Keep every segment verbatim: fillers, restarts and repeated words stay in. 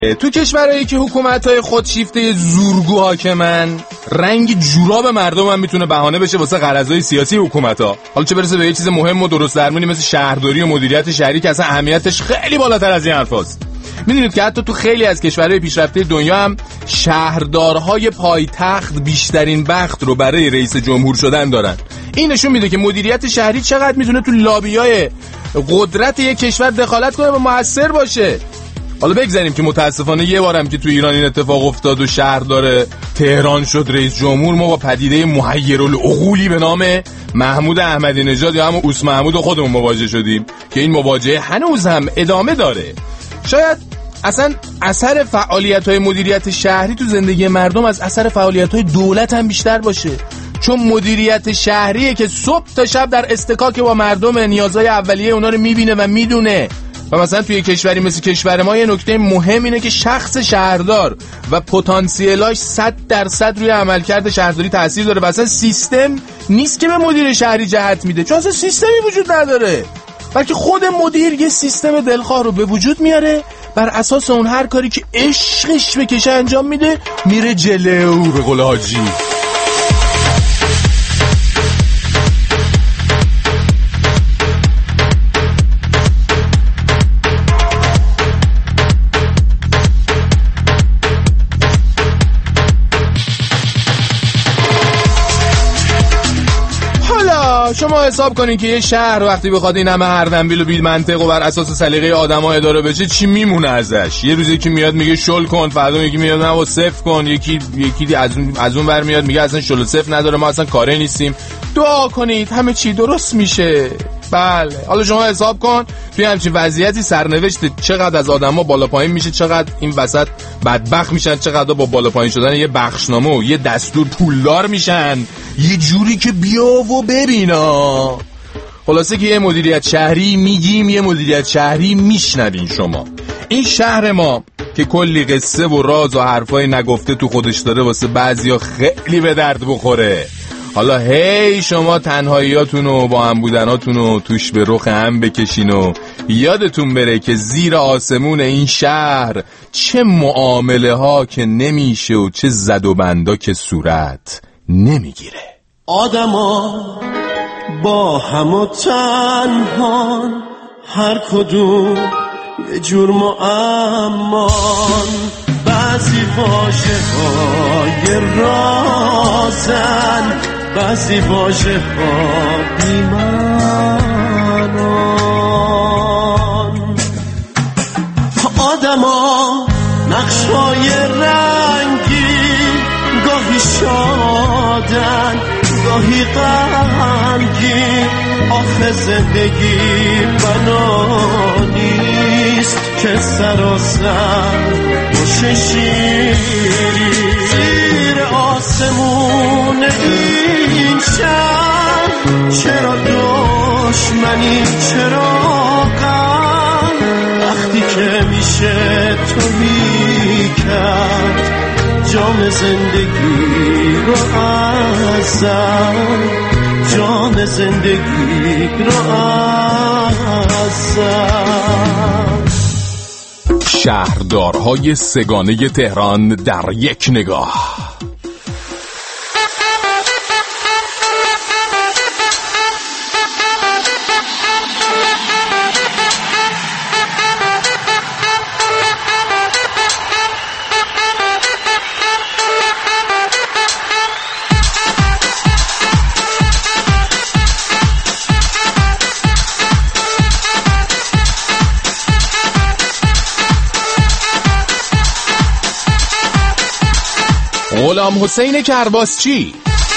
تو کشورهایی که حکومت‌های خودشیفته زورگو حاکمن، رنگ جوراب مردم هم میتونه بهانه بشه واسه غرضای سیاسی حکومت‌ها. حالا چه برسه به یه چیز مهم و درست درمونی مثل شهرداری و مدیریت شهری که اصلا اهمیتش خیلی بالاتر از این حرفاست. میدونید که حتی تو خیلی از کشورهای پیشرفته دنیا هم شهردارهای پایتخت بیشترین بخت رو برای رئیس جمهور شدن دارن. این نشون میده که مدیریت شهری چقدر میتونه تو لابیای قدرت یک کشور دخالت کنه و موثر باشه. حالا بگذاریم که متاسفانه یه بارم که تو ایران این اتفاق افتاد و شهردار تهران شد رئیس جمهور، ما با پدیده محیرالعقولی به نام محمود احمدی نژاد یا همون اوس محمود خودمون مواجه شدیم که این مواجهه هنوز هم ادامه داره. شاید اصلا اثر فعالیت‌های مدیریت شهری تو زندگی مردم از اثر فعالیت‌های دولت هم بیشتر باشه، چون مدیریت شهریه که صبح تا شب در استکاک با مردم نیازهای اولیه اونا رو میبینه و میدونه. و مثلا توی کشوری مثل کشور ما یه نکته مهم اینه که شخص شهردار و پتانسیلاش صد درصد روی عملکرد شهرداری تاثیر داره و اصلا سیستم نیست که به مدیر شهری جهت میده، چون اصلا سیستمی وجود نداره، بلکه خود مدیر یه سیستم دلخواه رو به وجود میاره، بر اساس اون هر کاری که عشقش بکشه انجام میده، میره جلو به قول حاجی. شما حساب کنین که یه شهر وقتی بخواد این همه هردنبیل و بی منطق و بر اساس سلیقه آدما اداره بشه چی میمونه ازش؟ یه روزی که میاد میگه شل کن، فردا یکی میاد نه صفر کن، یکی یکی از اون از اون ور میاد میگه اصلا شل صفر نداره، ما اصلا کاری نیستیم. دعا کنید همه چی درست میشه. بله حالا شما حساب کن توی همچین وضعیتی سرنوشت چقدر از آدما بالا پایین میشه، چقدر این وسط بدبخت میشن، چقدر با بالا پایین شدن یه بخشنامه و یه دستور پولدار میشن، یه جوری که بیا و ببینا. خلاصه که یه مدیریت شهری میگیم، یه مدیریت شهری میشنوین شما. این شهر ما که کلی قصه و راز و حرفای نگفته تو خودش داره، واسه بعضیا خیلی به درد بخوره. حالا هی شما تنهاییاتون و با هم بودناتون رو توش به رخ هم بکشین و یادتون بره که زیر آسمون این شهر چه معامله ها که نمیشه و چه زد و بندا که صورت نمیگیره. آدما با هم و تنهان، هر کدوم یه جور معمان، بعضی واژه های رازن، بعضی واژه ها بیمانان. آدما نقش های رنگی، گاهی شادن گاهی غمگین، آخه زندگی بنا نیست که سراسر باشه شیری. زیر آسمون این شهر چرا دشمنی، چرا غم، وقتی که میشه توهی کرد جام زندگی رو ازم، جام زندگی رو ازم. شهردارهای سگانه تهران در یک نگاه. غلام حسین کرباسچی.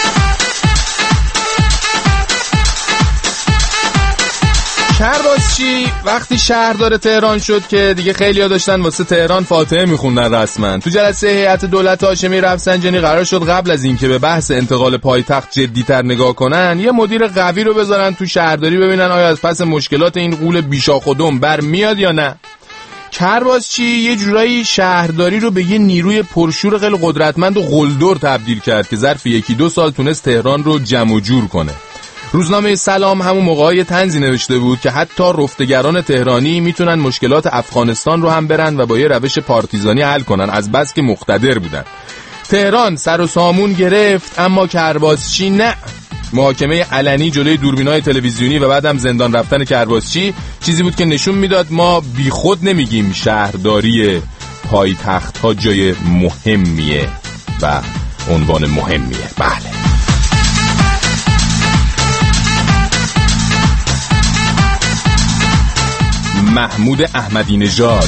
کرباسچی وقتی شهردار تهران شد که دیگه خیلی‌ها داشتن واسه تهران فاتحه میخوندن رسما، تو جلسه هیئت دولت هاشمی رفسنجانی قرار شد قبل از اینکه به بحث انتقال پایتخت جدی‌تر نگاه کنن، یه مدیر قوی رو بذارن تو شهرداری ببینن آیا از پس مشکلات این غول بیشاخ و دم بر میاد یا نه. کرباسچی یه جورایی شهرداری رو به یه نیروی پرشور خیلی قدرتمند و قلدر تبدیل کرد که ظرف یکی دو سال تونست تهران رو جمع و جور کنه. روزنامه سلام همون موقعی طنزی نوشته بود که حتی رفتگران تهرانی میتونن مشکلات افغانستان رو هم برن و با یه روش پارتیزانی حل کنن، از بس که مقتدر بودن. تهران سر و سامون گرفت اما کرباسچی نه. محاکمه علنی جلوی دوربینای تلویزیونی و بعدم زندان رفتن کرباسچی چیزی بود که نشون میداد ما بیخود نمیگیم شهرداری پایتخت ها جای مهمیه و عنوان مهمیه. بله. محمود احمدی نژاد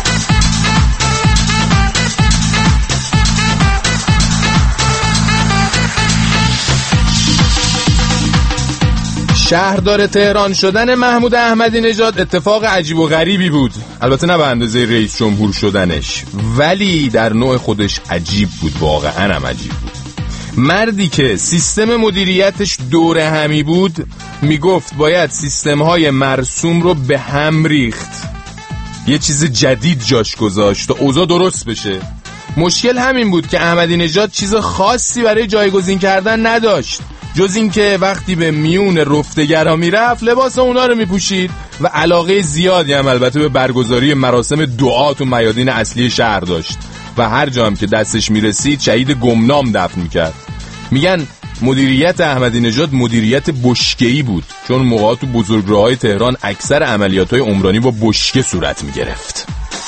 شهردار تهران شدن محمود احمدی نژاد اتفاق عجیب و غریبی بود، البته نه به اندازه رئیس جمهور شدنش، ولی در نوع خودش عجیب بود، واقعا هم عجیب بود. مردی که سیستم مدیریتش دور همی بود میگفت باید سیستم‌های مرسوم رو به هم ریخت، یه چیز جدید جاش گذاشت تا اوضاع درست بشه. مشکل همین بود که احمدی نژاد چیز خاصی برای جایگزین کردن نداشت جز این که وقتی به میون رفتگرا میرفت لباس اونا رو میپوشید و علاقه زیادی هم البته به برگزاری مراسم دعا تو میادین اصلی شهر داشت و هر جا هم که دستش میرسید شهید گمنام دفن میکرد. میگن مدیریت احمدی نژاد مدیریت بشکه‌ای بود، چون موقعا تو بزرگراه‌های تهران اکثر عملیات‌های عمرانی با بشکه صورت میگرفت.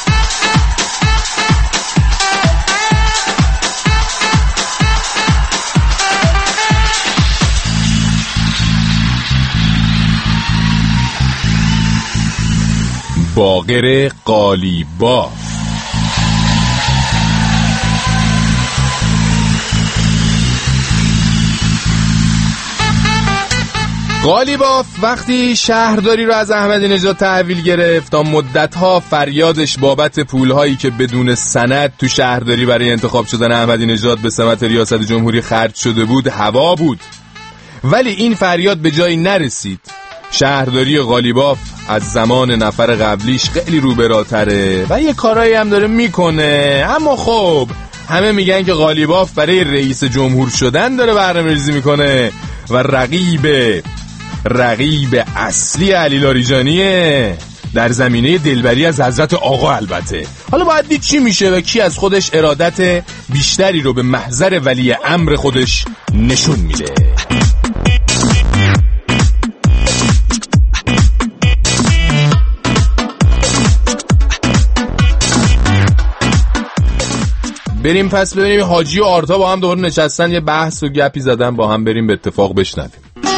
باقر قالیباف قالیباف وقتی شهرداری رو از احمدی نژاد تحویل گرفت تا مدت‌ها فریادش بابت پول‌هایی که بدون سند تو شهرداری برای انتخاب شدن احمدی نژاد به سمت ریاست جمهوری خرج شده بود هوا بود، ولی این فریاد به جایی نرسید. شهرداری قالیباف از زمان نفر قبلیش خیلی روبراتره و یه کارایی هم داره میکنه، اما خب همه میگن که قالیباف برای رئیس جمهور شدن داره برنامه‌ریزی میکنه و رقیب رقیب اصلی علی لاریجانیه در زمینه دلبری از حضرت آقا. البته حالا باید دید چی میشه و کی از خودش ارادت بیشتری رو به محضر ولی امر خودش نشون میده. بریم پس ببینیم حاجی و آرتا با هم دوباره نشستن یه بحث و گپی زدن، با هم بریم به اتفاق بشنویم.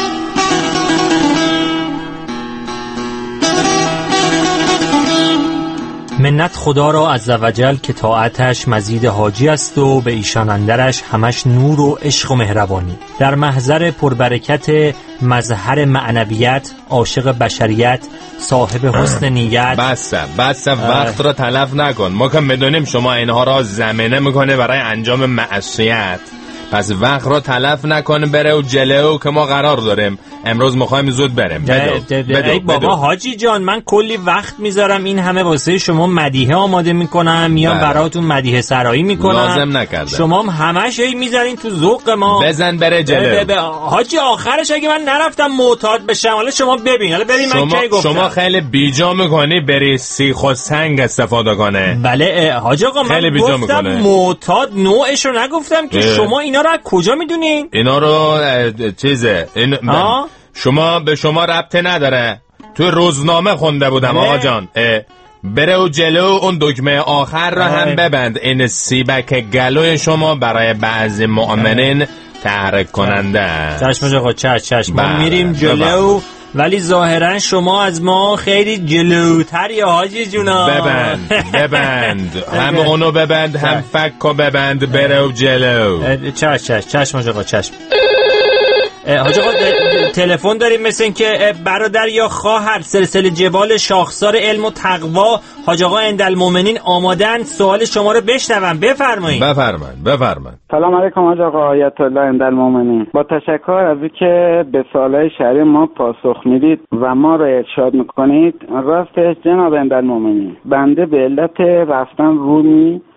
منت خدا را عزوجل که طاعتش مزید حاجی است و به ایشان اندرش همش نور و عشق و مهربانی. در محضر پربرکت مظهر معنویت، عاشق بشریت، صاحب حسن نیت. بس بس وقت را تلف نکن، ما که بدونیم شما اینها را زمینه میکنه برای انجام معصیت، پس وقت را تلف نکنه بره و جلو که ما قرار داریم امروز میخوایم زود بریم. بدو بدو ای بابا بدو. حاجی جان من کلی وقت میذارم این همه واسه شما مدیحه آماده میکنم، میام براتون مدیحه سرایی میکنم، لازم نکردم. شما هم همش هی میذارین تو ذوق ما. بزن بره جلو. حاجی آخرش اگه من نرفتم معتاد بشم، حالا شما ببین، حالا ببین من کی گفتم. شما خیلی بیجا میکنی بری سیخ و سنگ استفاده کنه. بله حاجی آقا من گفتم معتاد، نوعش رو نگفتم که اه. شما اینا رو از کجا میدونین؟ اینا رو چیزه این شما به شما ربطه نداره، توی روزنامه خونده بودم آقا جان. بره و جلو اون دکمه آخر را هم ببند، این سیبک گلوی شما برای بعضی مؤمنین تحریک کننده. چشم آقا چشم چشم ما میریم جلو، ولی ظاهرا شما از ما خیلی جلوتری حاجی جونا. ببند ببند هم اونو ببند هم فکو ببند، بره و جلو. چشم چشم چشم آقا چشم. حاج آقا تلفن داریم مثل این که برادر یا خواهر سلسله جبال شاخسار علم و تقوا حاج آقا اندالمومنین آمادن سوال شما رو بشنون. بفرمایید. بفرمایید بفرمایید. سلام علیکم حاج آقا آیت الله اندالمومنین. با تشکر از اینکه به سوالای شهری ما پاسخ میدید و ما رو ارشاد میکنید. راستش جناب اندالمومنین، بنده به علت رفتن رومی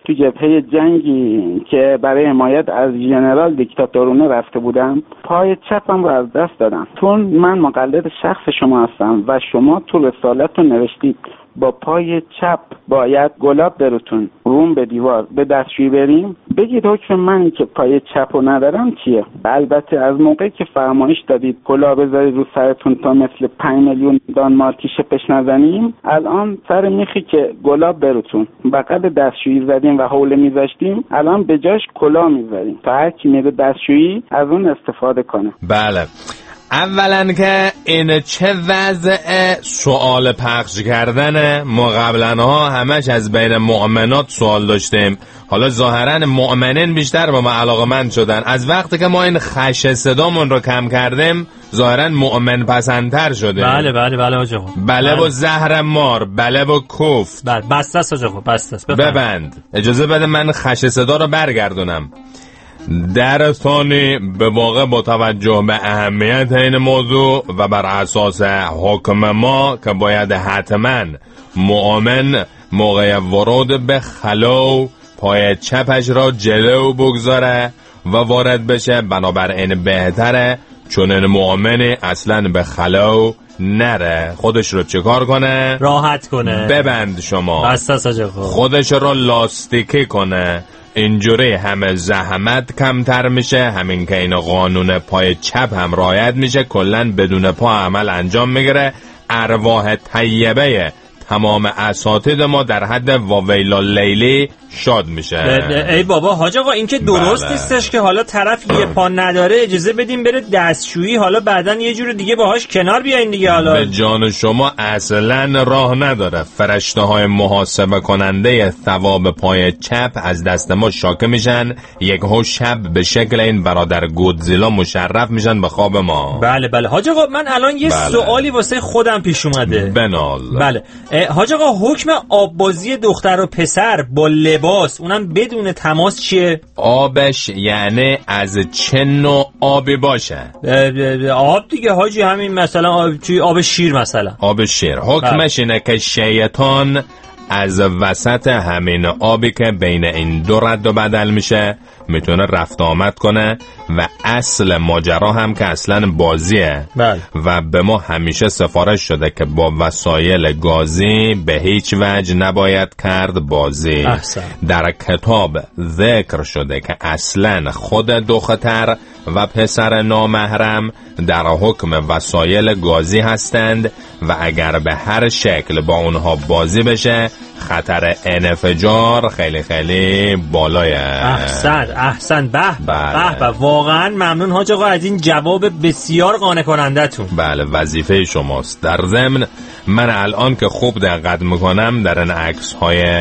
تو جبهه جنگی که برای حمایت از ژنرال دیکتاتورونه رفته بودم، پای چپم رو از دست دادم. چون من مقلد شخص شما هستم و شما تو رسالتون نوشتید با پای چپ باید گلاب بروتون روم به دیوار به دستشویی بریم. بگید حکم من که پای چپ رو ندارم چیه؟ البته از موقعی که فرمایش دادید گلاب بذارید رو سرتون تا مثل پنج میلیون دانمارکی شپش نزنیم، الان سر میخی که گلاب بروتون بغل دستشویی زدیم و حوله میذاشتیم، الان به جاش کلاه میذاریم تا هر کی میره دستشویی از اون استفاده کنه. بله، اولا که این چه وضع سوال پخش کردن؟ ما قبلا ها همش از بین مؤمنات سوال داشتیم، حالا ظاهرا مؤمنین بیشتر با ما علاقمند شدن. از وقتی که ما این خش صدامون رو کم کردیم ظاهرا مؤمن پسندتر شده. بله بله بله آجا بله و زهر مار، بله و کفت. بله بسته است آجا بسته است. ببند، اجازه بده من خش صدا رو برگردونم. در ثانی به واقع با توجه به اهمیت این موضوع و بر اساس حکم ما که باید حتما مؤمن موقع ورود به خلو پای چپش را جلو بگذاره و وارد بشه، بنابراین بهتره چون این مؤمن اصلا به خلو نره، خودش رو چیکار کنه؟ راحت کنه. ببند شما بسته خودش رو لاستیکی کنه، اینجوری همه زحمت کمتر میشه، همین که این قانون پای چپ هم رعایت میشه، کلن بدون پا عمل انجام میگیره. ارواح طیبه تمام اساتید ما در حد واویلا لیلی شاد میشه. ای بابا حاج آقا این که درست بله. نیستش که حالا طرف یه پا نداره اجازه بدیم بره دستشویی، حالا بعدن یه جور دیگه باهاش کنار بیاین دیگه. حالا به جان شما اصلا راه نداره، فرشته های محاسبه کننده ثواب پای چپ از دست ما شاکه میشن، یک هو شب به شکل این برادر گودزیلا مشرف میشن به خواب ما. بله بله حاج آقا من الان یه بله. سوالی واسه خودم پیش اومده. بنال. بله حاج آقا حکم آببازی دختر و پسر با لباس اونم بدون تماس چیه؟ آبش یعنی از چه نوع آبی باشه؟ آب دیگه حاجی، همین مثلا آب, آب شیر مثلا. آب شیر حکمش اینه که شیطان از وسط همین آبی که بین این دو رد و بدل میشه میتونه رفت آمد کنه و اصل ماجرا هم که اصلا بازیه. بله. و به ما همیشه سفارش شده که با وسایل گازی به هیچ وجه نباید کرد بازی. احسن. در کتاب ذکر شده که اصلا خود دختر و پسر نامحرم در حکم وسایل گازی هستند و اگر به هر شکل با اونها بازی بشه خطر انفجار خیلی خیلی بالایه. احسن احسن به بله. به به واقعا ممنون حاج آقا از این جواب بسیار قانع کننده تون. بله وظیفه شماست. در ضمن من الان که خوب دقت میکنم در این عکس های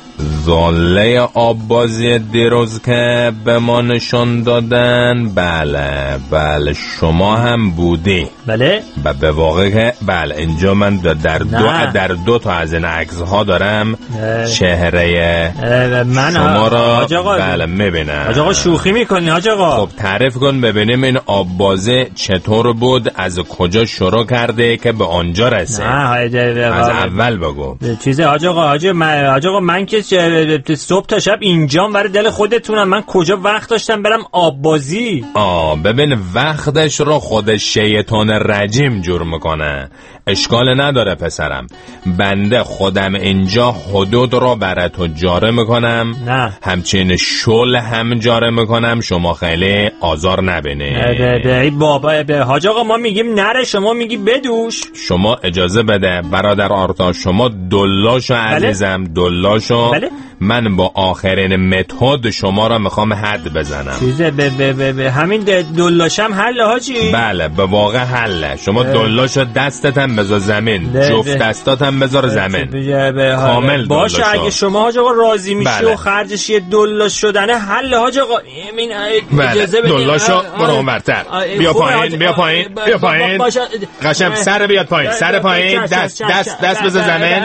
زاله آببازی دیروز که به ما نشون دادن، بله بله شما هم بودی. بله و به واقع که بله اینجا من در دو در دو تا از این عکس ها دارم اه. چهره اه من شما را حاج آقا بله میبینم. حاج آقا شوخی میکنی حاج آقا؟ خب تعریف کن ببینیم این آببازی چطور بود، از کجا شروع کرده که به آنجا رسید. از اول بگو. چیزه حاج آقا حاج من حاج آقا من که صبح تا شب اینجام برای دل خودتونم، من کجا وقت داشتم برم آببازی؟ آه ببین وقتش رو خود شیطان رجیم جور میکنه، اشکال نداره پسرم، بنده خودم اینجا حدود رو برای تو جاره میکنم، نه همچین شل هم جاره میکنم، شما خیلی آزار نبینی. ای بابا حاج آقا ما میگیم نره شما میگی بدوش. شما اجازه بده برادر آرتا، شما دلاشو عزیزم دلاشو. بله؟ من با آخرین متد شما را میخوام حد بزنم. چیزه به به به به همین دلاشم حل حاجی؟ بله به واقع حله. شما دلاشو دستتم بذار زمین، جفت دستاتم بذار زمین، کامل باشه دلاشو. اگه شما حاج آقا راضی میشی بله. و خرجش یه دلاش شدنه حل حاج آقا. این اجازه بله. دلاشو برو اونورتر، بیا پایین بیا پایین بیا پایین، قشنگ سر بیاد پایین، سر پایین، دست دست دست بذار زمین.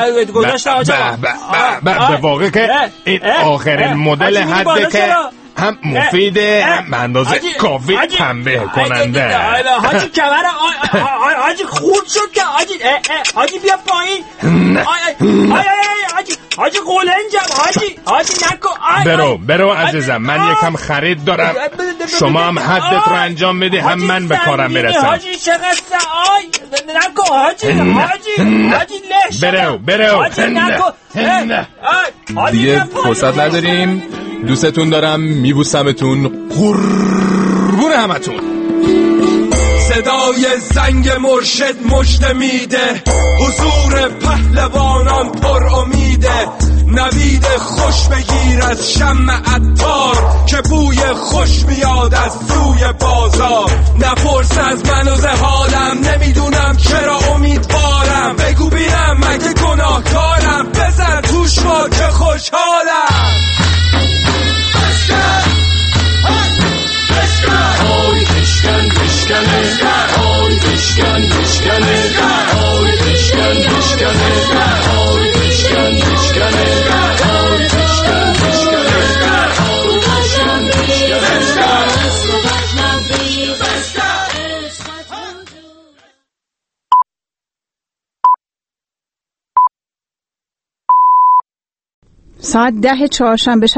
به واقع که این آخرین مدل حده که هم مفیده هم به اندازه کافی تنبیه کننده. حاجی کمر حاجی خورد شد که حاجی حاجی بیا پایین. حاجی حاجی قولنجم حاجی حاجی نکن. برو برو عزیزم، من یکم خرید دارم، شما هم حدت رو انجام بده هم من به کارم برسم. حاجی چقدر آی نکن حاجی حاجی حاجی لش. برو برو دیگه فرصت نداریم. دوستتون دارم، میبوسمتون، قربون همتون. صدای زنگ مرشد مژده میده، حضور پهلوانان پر امیده. نوید خوش بگیر از شمع عطار که بوی خوش میاد از سوی بازار. نپرس از من و زحالم، نمیدونم چرا امیدوارم. بگو بینم مگه گناهکارم، بزن توش ما که خوشحالم. آی بشکن بشکنه، آی بشکن بشکنه، آی بشکن بشکنه، آی بشکن بشکنه، آی بشکن بشکنه. ساعت ده چهارشنبه